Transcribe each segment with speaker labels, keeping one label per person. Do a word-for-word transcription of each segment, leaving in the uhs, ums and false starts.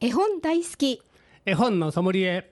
Speaker 1: 絵本大好き
Speaker 2: 絵本のソムリエ。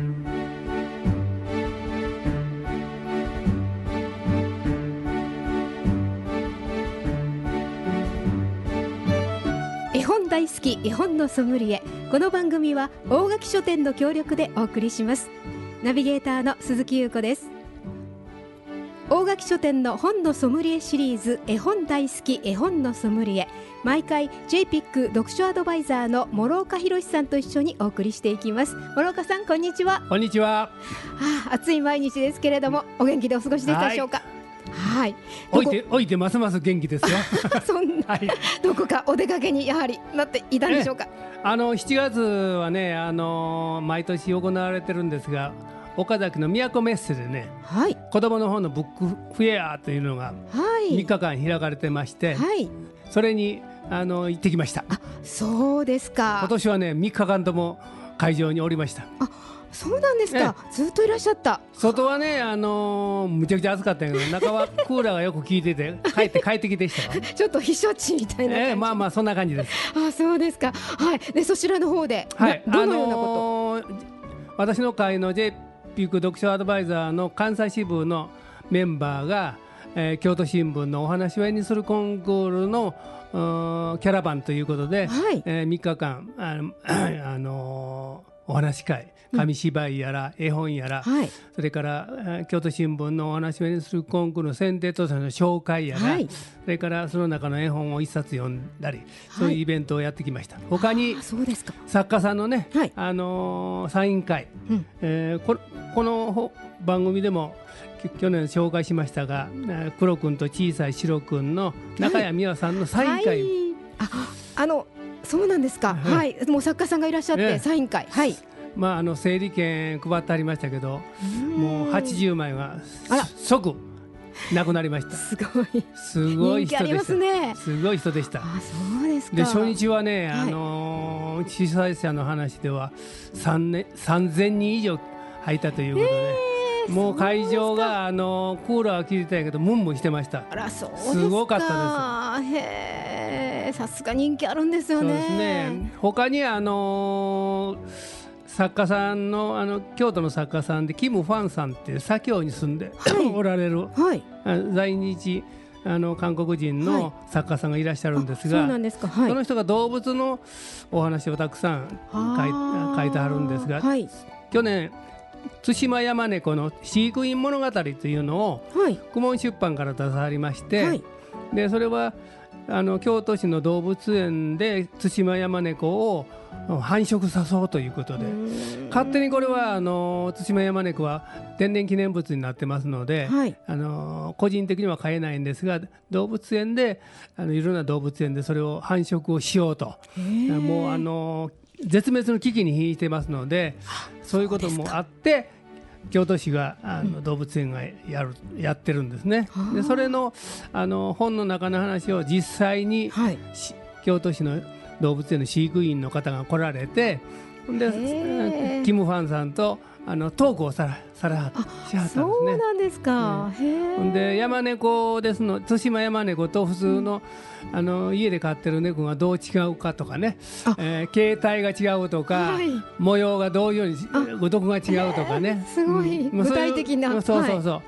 Speaker 1: 絵本大好き絵本のソムリエ。この番組は大垣書店の協力でお送りします。ナビゲーターの鈴木優子です。大垣書店の本のソムリエシリーズ、絵本大好き絵本のソムリエ、毎回 ジェイピック 読書アドバイザーの諸岡博さんと一緒にお送りしていきます。諸岡さん、こんにちは。
Speaker 2: こんにちは。
Speaker 1: ああ、暑い毎日ですけれども、お元気でお過ごしでしたでしょうか。はい、
Speaker 2: おいておいてますます元気ですよ。
Speaker 1: そんな、はい、どこかお出かけにやはりなっていたんでしょうか。
Speaker 2: あのしちがつはね、あの毎年行われてるんですが、岡崎の都メッセでね、はい、子どもの方のブックフェアというのがみっかかん開かれてまして、はい、それにあの行ってきました。
Speaker 1: あ、そうですか。
Speaker 2: 今年はねみっかかんとも会場におりました。
Speaker 1: あ、そうなんですか。ずっといらっしゃった。
Speaker 2: 外はね、あのー、むちゃくちゃ暑かったんやけど、中はクーラーがよく効いてて帰って快適でしたよ。
Speaker 1: ちょっと避暑地みたいな感じ、
Speaker 2: えー、まあまあそんな感じです。
Speaker 1: あ、そうですか。はい。でそちらの方で、はい、どのようなこと、
Speaker 2: あのー、私の会の ジェイピーク 読書アドバイザーの関西支部のメンバーが、えー、京都新聞のお話を絵にするコンクールのキャラバンということで、はい、えー、みっかかんあの、あのーお話し会、紙芝居やら絵本やら、はい、それから京都新聞のお話を絵にするコンクールの選定とその紹介やら、はい、それからその中の絵本を一冊読んだり、そういうイベントをやってきました。はい、他に作家さんのね、はい、あのー、サイン会、うん、えー、こ, この番組でも去年紹介しましたが、黒くんと小さい白くんの中谷美和さんのサイン会、はいはい、
Speaker 1: あ, あのそうなんですか。はい、もう作家さんがいらっしゃって、ええ、サイン会、はい、
Speaker 2: まあ、あの整理券配ってありましたけど、もうはちじゅうまいが即なくなりました。
Speaker 1: すごい
Speaker 2: すごい人でした。人気ありますね。すごい人でした。
Speaker 1: あ、そうですか。
Speaker 2: で初日はね、あのー、主催者の話ではさんぜんにん以上入ったということで、えー、もう会場があのー、クーラーは効いてたんやけどムンムンしてました。
Speaker 1: あら、そうですか。
Speaker 2: すごかったです。
Speaker 1: へー、さすが人気あるんですよね。
Speaker 2: そうですね。他にあのー、作家さんの、あの京都の作家さんでキム・ファンさんっていう左京に住んで、はい、おられる、はい、在日あの韓国人の作家さんがいらっしゃるんですが、はい、そうなんですか。はい、その人が動物のお話をたくさん書い、書いてあるんですが、はい、去年対馬山猫の飼育員物語というのを、はい、公文出版から出されまして、はい、でそれはあの京都市の動物園で対馬山猫を繁殖さそうということで、勝手にこれはあの対馬山猫は天然記念物になってますので、はい、あの個人的には飼えないんですが、動物園であのいろんな動物園でそれを繁殖をしようと、もうあの絶滅の危機に瀕してますので、そういうこともあって京都市があの動物園がやる、うん、やってるんですね。でそれの、あの本の中の話を実際に、はい、京都市の動物園の飼育員の方が来られて、でキム・ファンさんとあのトークをささらはしはったんですね。
Speaker 1: そうなんですか。
Speaker 2: ね、へで山猫ですの、対馬山猫と普通の、うん、あの家で飼ってる猫がどう違うかとかね、えー、形態が違うとか、はい、模様がどういうように毒が違うとかね、
Speaker 1: すごい、うん、具体的な、
Speaker 2: そうそうそう、はい、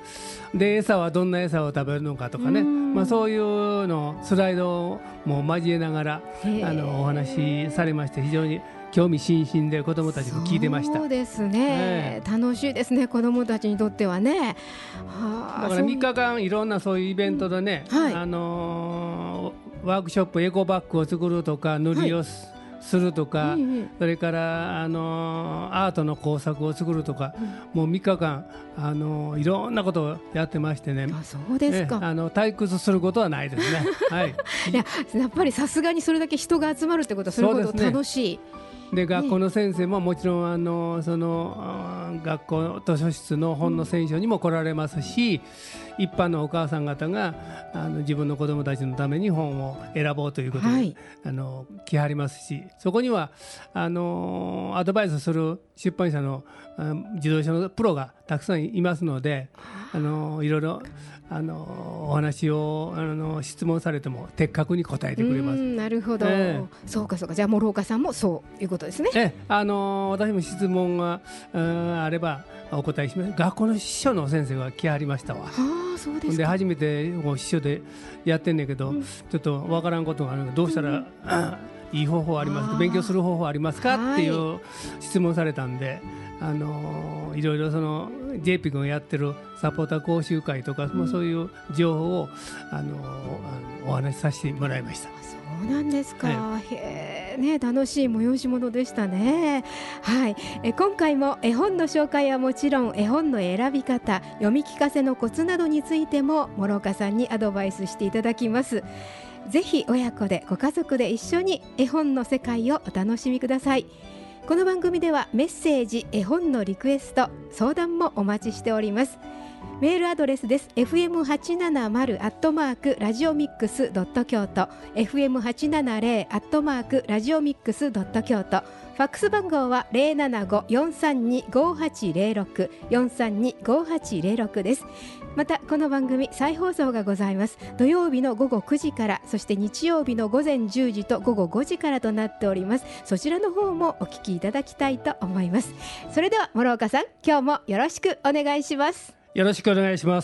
Speaker 2: で餌はどんな餌を食べるのかとかね、まあ、そういうのスライドも交えながらあのお話しされまして、非常に興味津々で子どもたちも聞いてました。
Speaker 1: そうですね、えー、楽しいですね、子どもたちにとってはね。
Speaker 2: はだからみっかかんいろんなそういうイベントでね、うん、はい、あのー、ワークショップエコバッグを作るとか塗りをす、はい、するとか、うんうん、それから、あのー、アートの工作を作るとか、うん、もうみっかかん、あのー、いろんなことをやってましてね。
Speaker 1: あ、そうですか。
Speaker 2: あの退屈することはないですね。はい、
Speaker 1: いや、やっぱりさすがにそれだけ人が集まるってことはそれほど楽しい。
Speaker 2: で学校の先生ももちろんあのその学校図書室の本の選書にも来られますし、うん、一般のお母さん方があの自分の子どもたちのために本を選ぼうということで、はい、あの来はりますし、そこにはあのアドバイスする出版社の自動車のプロがたくさんいますので、 あのいろいろあのお話をあの質問されても的確に答えてくれます。
Speaker 1: なるほど、えー、そうかそうか。じゃあ諸岡さんもそういうことですね。
Speaker 2: えー、あの私も質問があればお答えします。学校の司書の先生が来はりましたわ。
Speaker 1: ああ、そうですか。
Speaker 2: で初めて司書でやってんねんけど、うん、ちょっとわからんことがあるのでどうしたら、うんいい方法ありますか、勉強する方法ありますかっていう質問されたんで、あのいろいろその ジェイピー 君がやってるサポーター講習会とか、うん、そういう情報をあのお話しさせてもらいました。
Speaker 1: そうなんですか、はい、へー、ね、楽しい催し物でしたね。はい、え今回も絵本の紹介はもちろん絵本の選び方、読み聞かせのコツなどについても諸岡さんにアドバイスしていただきます。ぜひ親子でご家族で一緒に絵本の世界をお楽しみください。この番組ではメッセージ、絵本のリクエスト、相談もお待ちしております。メールアドレスです。 エフエムはちななまる アットマーク ラジオミックス ドット 京都 エフエムはちななゼロ アットマーク ラジオミックス ドット 京都。ファックス番号は ゼロななご よんさんに ごはちゼロろく よんさんに ごはちゼロろく です。またこの番組再放送がございます。土曜日の午後くじから、そして日曜日の午前じゅうじと午後ごじからとなっております。そちらの方もお聞きいただきたいと思います。それでは諸岡さん、今日もよろしくお願いします。
Speaker 2: よろしくお願いします。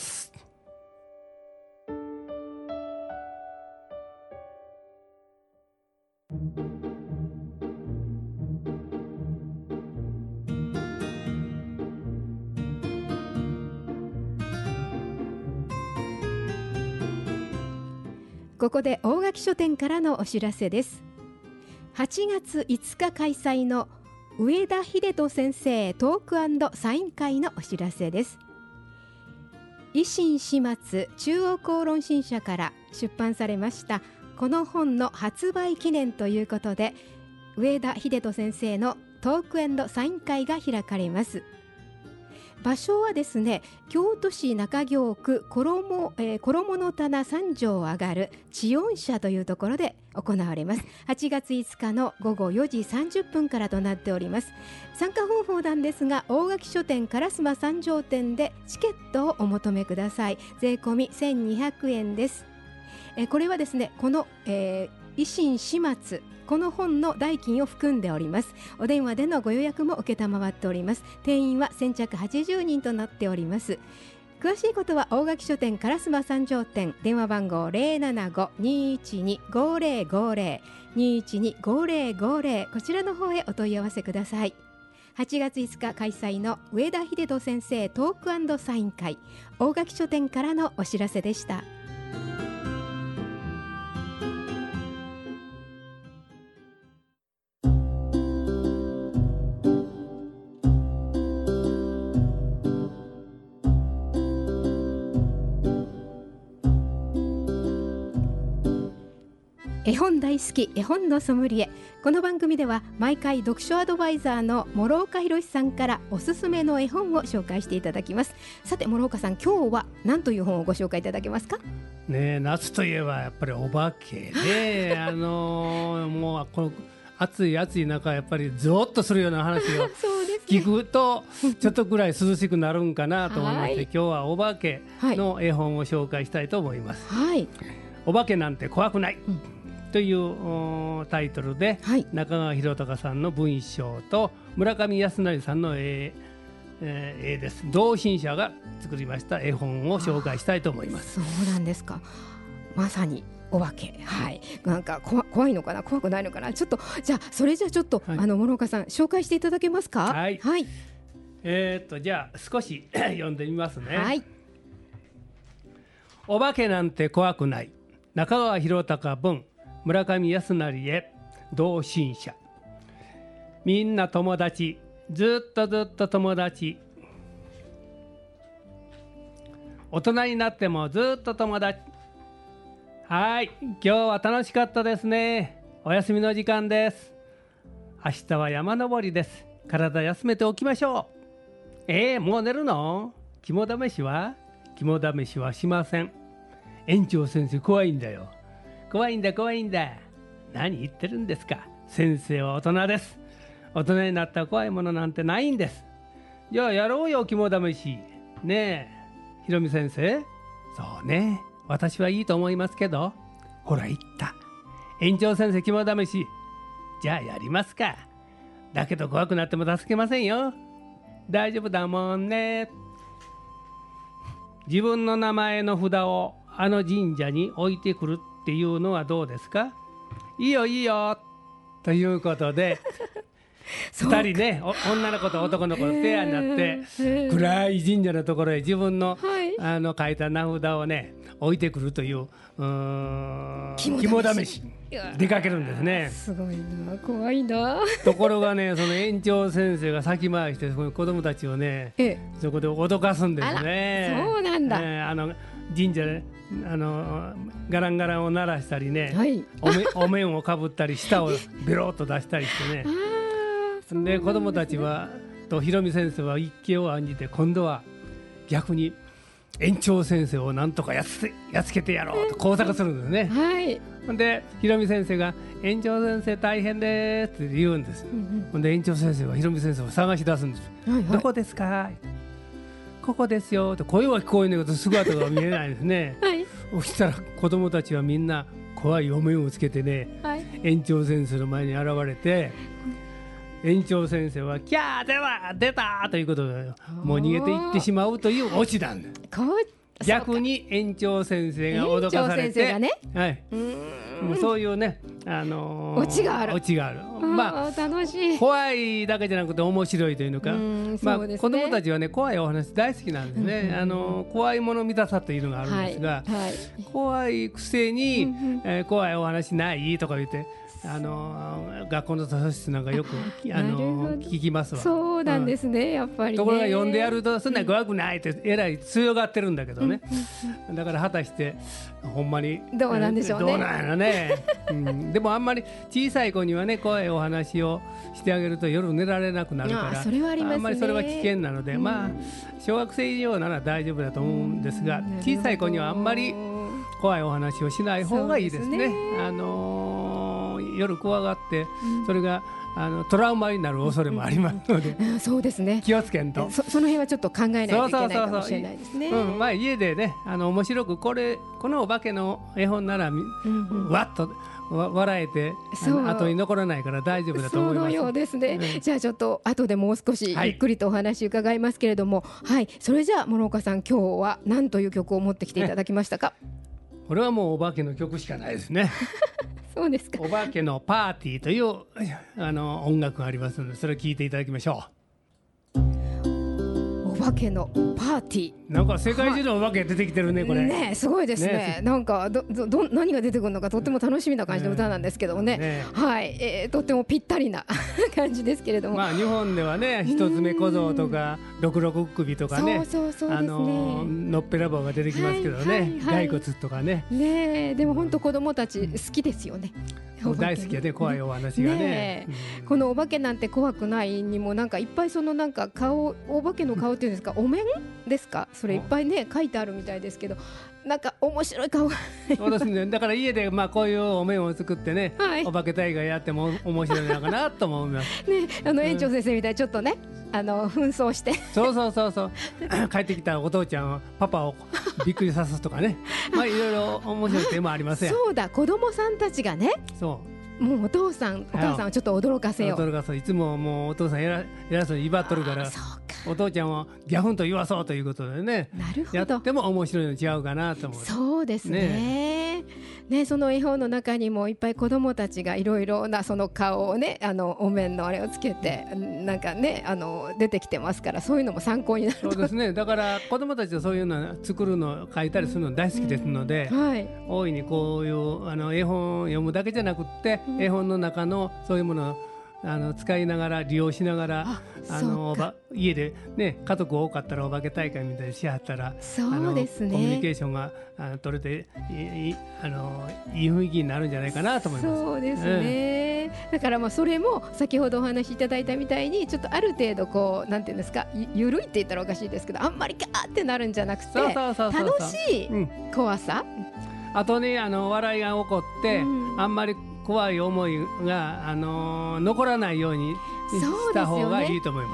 Speaker 1: ここで大垣書店からのお知らせです。はちがついつか開催の上田秀人先生トーク&サイン会のお知らせです。維新始末中央公論新社から出版されましたこの本の発売記念ということで、上田秀人先生のトーク&サイン会が開かれます。場所はですね、京都市中京区衣、えー、衣の棚三条上がる知音社というところで行われます。はちがついつかの午後よじさんじゅっぷんからとなっております。参加方法なんですが、大垣書店烏丸三条店でチケットをお求めください。税込みせんにひゃくえんです。えー、これはですね、この、えー、維新始末この本の代金を含んでおります。お電話でのご予約も承っております。定員は先着はちじゅうにんとなっております。詳しいことは大垣書店烏丸三条店、電話番号 ゼロななご にいちに ごゼロごゼロ にいちに ごゼロごゼロ こちらの方へお問い合わせください。はちがついつか開催の上田秀人先生トーク&サイン会、大垣書店からのお知らせでした。絵本大好き絵本のソムリエ。この番組では毎回読書アドバイザーの諸岡博さんからおすすめの絵本を紹介していただきます。さて諸岡さん、今日は何という本をご紹介いただけますか？
Speaker 2: ねえ、夏といえばやっぱりお化けであのー、もうこの暑い暑い中やっぱりゾーッとするような話を聞くとちょっとぐらい涼しくなるんかなと思いまして、はい、今日はお化けの絵本を紹介したいと思います。はい、お化けなんて怖くない、うんというタイトルで、はい、中川博隆さんの文章と村上康成さんの絵、えー、絵です。同心者が作りました絵本を紹介したいと思います。
Speaker 1: そうなんですか。まさにお化け、はい、なんか怖、怖いのかな怖くないのかな。ちょっとじゃあそれじゃあちょっと、はい、あの諸岡さん紹介していただけますか？
Speaker 2: はい、はい、えー、っとじゃあ少し読んでみますね。はい、お化けなんて怖くない、中川博隆文、村上康成へ同心者。みんな友達、ずっとずっと友達。大人になってもずっと友達。はい、今日は楽しかったですね。お休みの時間です。明日は山登りです。体休めておきましょう。えー、もう寝るの？肝試しは？肝試しはしません。園長先生怖いんだよ。怖いんだ怖いんだ。何言ってるんですか。先生は大人です。大人になったら怖いものなんてないんです。じゃあやろうよ肝試し。ねえ、 ひろみ先生、そうね、私はいいと思いますけど、ほら言った、園長先生肝試し、じゃあやりますか。だけど怖くなっても助けませんよ。大丈夫だもんね。自分の名前の札をあの神社に置いてくるっていうのはどうですか。いいよいいよということでふたりね、女の子と男の子のペアになって暗い神社のところへ自分の、はい、あの書いた名札をね置いてくるという、うーん肝試し出かけるんですね。
Speaker 1: すごいな、怖いな。
Speaker 2: ところがね、その園長先生が先回してその子供たちをね、ええ、そこで脅かすんですね。
Speaker 1: そうなんだ、
Speaker 2: えー、あの神社であのガランガランを鳴らしたりね、はい、お, めお面をかぶったり舌をベロッと出したりしてねで子供たちはとひろみ先生は一計を案じて、今度は逆に園長先生をなんとかやっつやっつけてやろうと工作するんですね。はい、でひろみ先生が園長先生大変ですって言うんです、うんうん、で園長先生はひろみ先生を探し出すんです、はいはい、どこですか、ここですよと声は聞こえないけど姿が見えないですね、はい、そしたら子供たちはみんな怖いお面をつけてね、はい、園長先生の前に現れて、園長先生はキャー出た出たということでもう逃げていってしまうというオチなんです。逆に園長先生が脅かされて、ね、はい、うーんそういうね、あのー、
Speaker 1: オチがある
Speaker 2: オチがある。まあ楽しい、怖いだけじゃなくて面白いというのか、うまあね、子供たちはね怖いお話大好きなんですね、うんうん、あのー、怖いもの見たさというのがあるんですが、はいはい、怖いくせに、うんうんえー、怖いお話ないとか言ってあの学校の図書室なんかよくあの聞きますわ。
Speaker 1: そうなんですね、うん、やっぱりね。
Speaker 2: ところが読んでやるとそんな怖くないってえらい強がってるんだけどね、うん、だから果たしてほんまに
Speaker 1: どうなんでしょうね。
Speaker 2: どうなんやろね、うん、でもあんまり小さい子にはね怖いお話をしてあげると夜寝られなくなるから、
Speaker 1: あ, それはありますね、
Speaker 2: あんまりそれは危険なので、うん、まあ小学生以上なら大丈夫だと思うんですが、小さい子にはあんまり怖いお話をしない方がいいですね。あのー夜怖がってそれがあのトラウマになる恐れもありますので、
Speaker 1: うん、そうですね、
Speaker 2: 気をつけんと
Speaker 1: そ, その辺はちょっと考えないといけないかもしれないですね。
Speaker 2: まあ家でねあの面白くこれこのお化けの絵本なら、うんうん、わっと笑えて後に残らないから大丈夫だと思います。
Speaker 1: そのようですね、うん、じゃあちょっと後でもう少しゆっくりとお話伺いますけれども、はい、はい、それじゃあ諸岡さん今日は何という曲を持ってきていただきましたか。
Speaker 2: これはもうお化けの曲しかないですね。
Speaker 1: そうですか。
Speaker 2: お化けのパーティーというあの音楽がありますのでそれを聴いていただきましょう。
Speaker 1: お化けのパーティー、
Speaker 2: なんか世界中のお化け出てきてるねこれ
Speaker 1: ね。すごいですね、ね、なんかどど何が出てくるのかとっても楽しみな感じの歌なんですけどもね、ねはい、えー、とってもぴったりな感じですけれども、
Speaker 2: まあ日本ではね一つ目小僧とか六六首とかね、
Speaker 1: そうそうそうですね、
Speaker 2: あののっぺらぼうが出てきますけどね、はいはいはい、骸骨とかね。
Speaker 1: ねでも本当子供たち好きですよね、
Speaker 2: うん、大好きやね怖いお話が ね, ね、
Speaker 1: うん、このお化けなんて怖くないにもなんかいっぱいそのなんか顔お化けの顔っていうんですか、お面ですか、それいっぱいね書いてあるみたいですけど、なんか面白い顔が
Speaker 2: そうですね、だから家でまあこういうお面を作ってね、はい、お化け大会やっても面白いのかなと思います
Speaker 1: ね、あの園長先生みたいにちょっとね、あの紛争して
Speaker 2: そうそうそうそう帰ってきたお父ちゃんはパパをびっくりさすとかねまあいろいろ面白い点もありますよ。
Speaker 1: そうだ、子供さんたちがね、そうもうお父さんお母さんをちょっと驚かせよう、
Speaker 2: 驚かそう、いつももうお父さん偉偉そうに威張っとるから、お父ちゃんをギャフンと言わそうということでね、
Speaker 1: なるほど、
Speaker 2: やっても面白いの違うかなと思う。
Speaker 1: そうですね、ねね、その絵本の中にもいっぱい子どもたちがいろいろなその顔をね、あのお面のあれをつけてなんかね、あの出てきてますから、そういうのも参考になると。
Speaker 2: そうですね、だから子どもたちはそういうの作るの書いたりするの大好きですので、うんはい、大いにこういうあの絵本を読むだけじゃなくって、うん、絵本の中のそういうものをあの使いながら利用しながら、ああの家で、ね、家族多かったらお化け大会みたいにしはったら、
Speaker 1: そうですね、
Speaker 2: コミュニケーションがあ取れていい、あのいい雰囲気になるんじゃないかなと思います。
Speaker 1: そうですね、うん、だからまあそれも先ほどお話しいただいたみたいにちょっとある程度こうなんていうんですか、ゆ, ゆるいって言ったらおかしいですけど、あんまりガーってなるんじゃなくて楽しい怖さ、
Speaker 2: うん、あとね、あの笑いが起こって、うん、あんまり怖い思いが、あのー、残らないようにした方がいいと思います。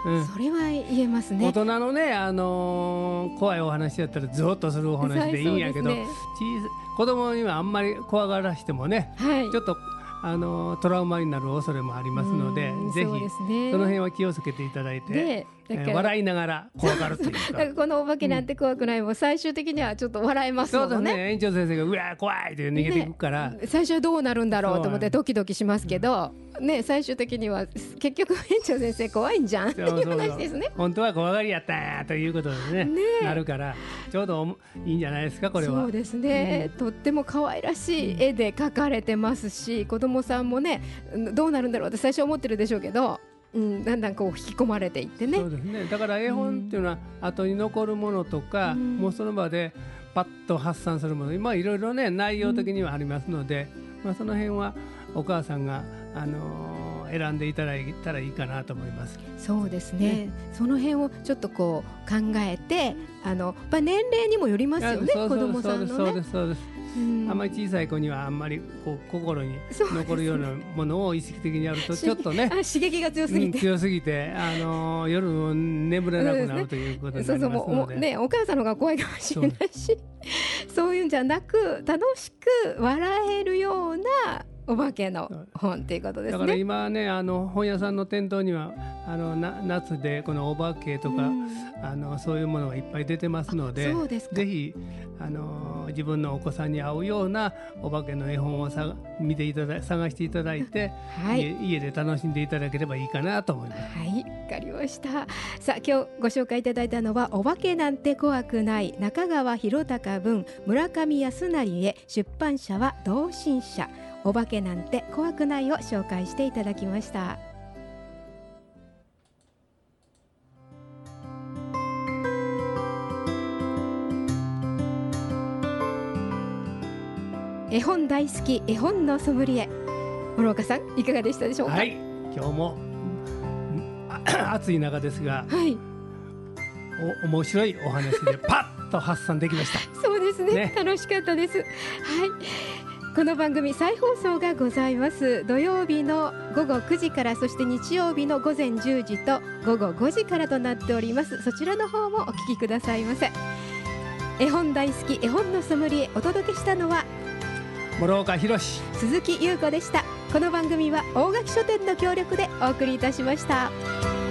Speaker 2: うん、
Speaker 1: それは言えますね。
Speaker 2: 大人のね、あのー、怖いお話だったらゾッとするお話でいいんやけど、ね、子供にはあんまり怖がらしてもね、はい、ちょっとあのトラウマになる恐れもありますので、ぜひ そ,、ね、その辺は気をつけていただいて、えー、笑いながら怖がるというか
Speaker 1: だからこのお化けなんて怖くないも、うん、最終的にはちょっと笑えますもんね。
Speaker 2: そうですね、園長先生がうわ怖いって逃げていくから、
Speaker 1: ね、最初はどうなるんだろうと思ってドキドキしますけど、うんね、最終的には結局園長先生怖いんじゃんっていう話ですね。
Speaker 2: 本当は怖がりやったんやということで ね, ねなるからちょうどいいんじゃないですかこれは。
Speaker 1: そうですね、うん、とっても可愛らしい絵で描かれてますし、子供さんもねどうなるんだろうって最初思ってるでしょうけど、うん、だんだんこう引き込まれていってね。
Speaker 2: そうですね、だから絵本っていうのは後に残るものとか、うん、もうその場でパッと発散するもの、まあいろいろね内容的にはありますので、うん、まあ、その辺はお母さんが、あのー、選んでいただいたらいいかなと思います。
Speaker 1: そうです ね, ねその辺をちょっとこう考えて、あのやっぱ年齢にもよりますよね、子供さんのね。
Speaker 2: そうですそうです、うん、あんまり小さい子にはあんまりこう心に残るようなものを意識的にやるとちょっとね
Speaker 1: 刺激が強すぎて、
Speaker 2: うん、強すぎて、あのー、夜も眠れなくなるということになりますので、そうそうもう、ね、
Speaker 1: お母さんの方が怖いかもしれないし、そういうんじゃなく楽しく笑えるようなお化けの本っていうことですね。
Speaker 2: だから今ね、あの本屋さんの店頭にはあのな夏でこのお化けとか、うん、あのそういうものがいっぱい出てますので、
Speaker 1: そうですか。
Speaker 2: ぜひあの自分のお子さんに合うようなお化けの絵本をさ見ていただ探していただいて、はい、家, 家で楽しんでいただければいいかなと思います。
Speaker 1: はい、わかりました。さあ今日ご紹介いただいたのはお化けなんて怖くない中川博隆文村上康成へ、出版社は同心社。お化けなんて怖くないを紹介していただきました。絵本大好き絵本のソムリエ、諸岡さんいかがでしたでしょうか。
Speaker 2: はい、今日も暑い中ですが、はい、お面白いお話でパッと発散できました
Speaker 1: そうです ね, ね楽しかったです。はい、この番組再放送がございます。土曜日のごごくじから、そして日曜日のごぜんじゅうじとごごごじからとなっております。そちらの方もお聞きくださいませ。絵本大好き絵本のソムリエ、お届けしたのは
Speaker 2: 諸岡博史、
Speaker 1: 鈴木優子でした。この番組は大垣書店の協力でお送りいたしました。